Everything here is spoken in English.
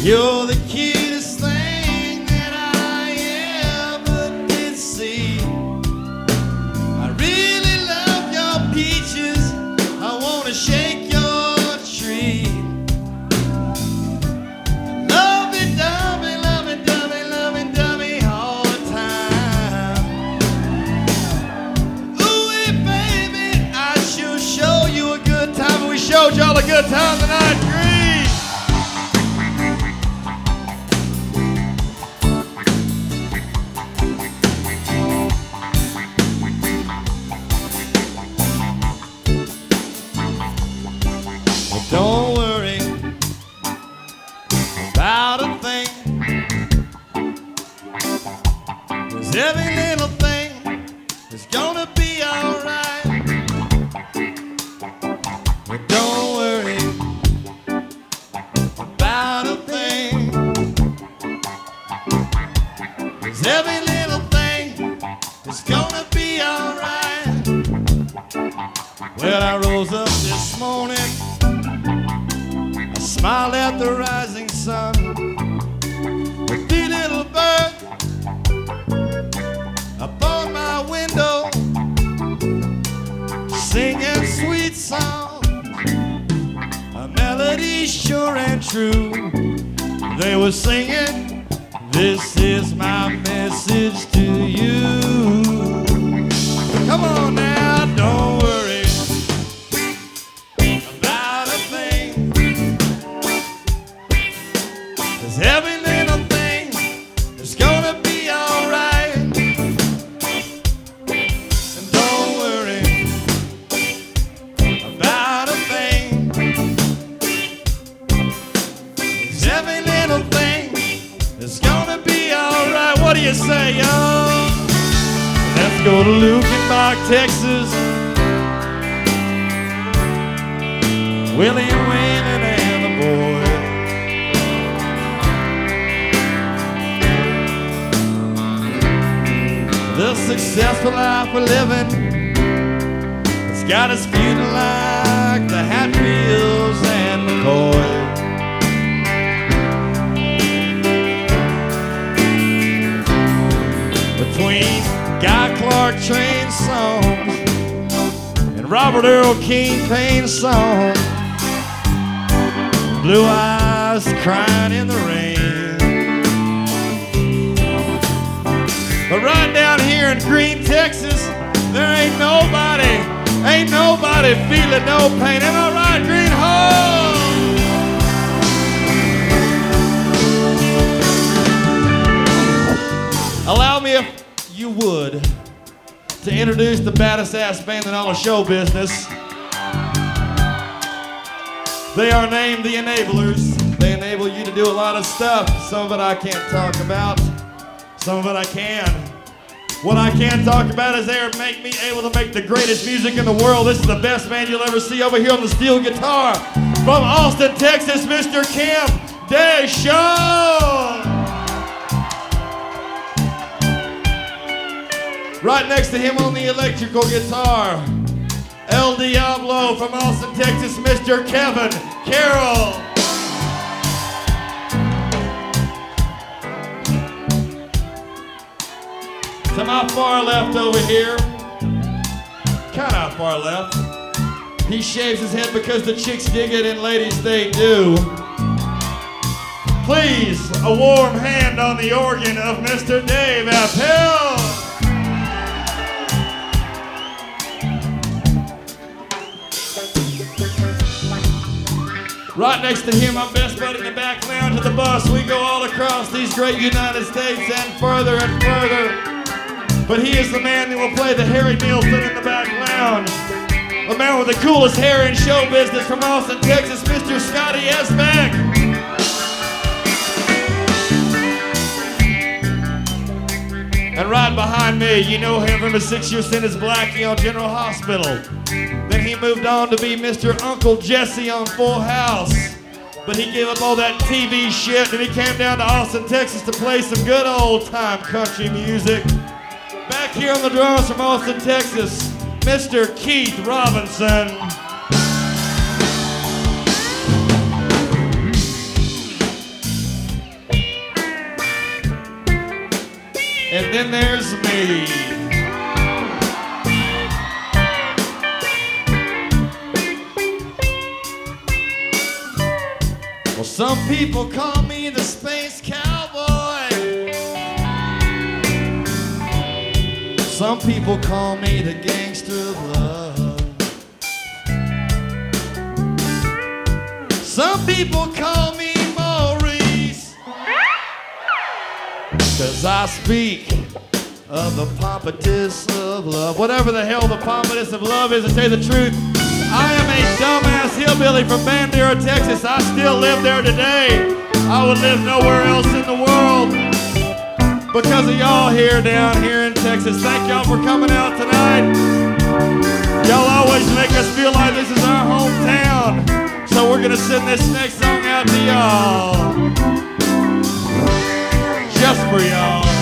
You're the cutest thing that I ever did see. I really love your peaches. I wanna shake your tree. Lovey-dovey, lovey-dovey, lovey-dovey all the time. Ooh, baby, I sure show you a good time. And we showed y'all a good time tonight. Don't worry about a thing, 'cause every little thing is gonna be alright. Don't worry about a thing, 'cause every little thing is gonna be alright. Well, I rose up this morning, smiled at the rising sun. A three little bird upon my window, singing sweet songs, a melody sure and true. They were singing, "This is my message to you." Come on now, don't worry. Every little thing is gonna be alright. And don't worry about a thing, 'cause every little thing is gonna be alright. What do you say, y'all? Let's go to Lukenbach, Texas. Willie and Wayne and the boys. The successful life we're living, it's got us feeling like the Hatfields and McCoy. Between Guy Clark train songs and Robert Earl Keen Payne songs, blue eyes crying in the rain. But right down here in Green, Texas, there ain't nobody feeling no pain. Am I right, Green Hole? Allow me, if you would, to introduce the baddest ass band in all of show business. They are named the Enablers. They enable you to do a lot of stuff. Some of it I can't talk about. Some of it I can. What I can talk about is they make me able to make the greatest music in the world. This is the best band you'll ever see over here on the steel guitar. From Austin, Texas, Mr. Kim Deschamps. Right next to him on the electrical guitar, El Diablo from Austin, Texas, Mr. Kevin Carroll. To my far left over here, kind of far left, he shaves his head because the chicks dig it and ladies they do. Please, a warm hand on the organ of Mr. Dave Appel. Right next to him, my best buddy in the back lounge of the bus. We go all across these great United States and further and further. But he is the man that will play the Harry Nilsson in the back lounge. The man with the coolest hair in show business from Austin, Texas, Mr. Scotty Esbeck. And right behind me, you know him from his 6-year stint as Blackie on General Hospital. Then he moved on to be Mr. Uncle Jesse on Full House. But he gave up all that TV shit and he came down to Austin, Texas to play some good old time country music. Back here on the drums from Austin, Texas, Mr. Keith Robinson. And then there's me. Well, some people call me the space cowboy. Some people call me the gangster of love. Some people call me Maurice, 'cause I speak of the pompatus of love. Whatever the hell the pompatus of love is, to tell you the truth, I am a dumbass hillbilly from Bandera, Texas. I still live there today. I would live nowhere else in the world because of y'all here down here in Texas. Thank y'all for coming out tonight. Y'all always make us feel like this is our hometown. So we're gonna send this next song out to y'all. Just for y'all.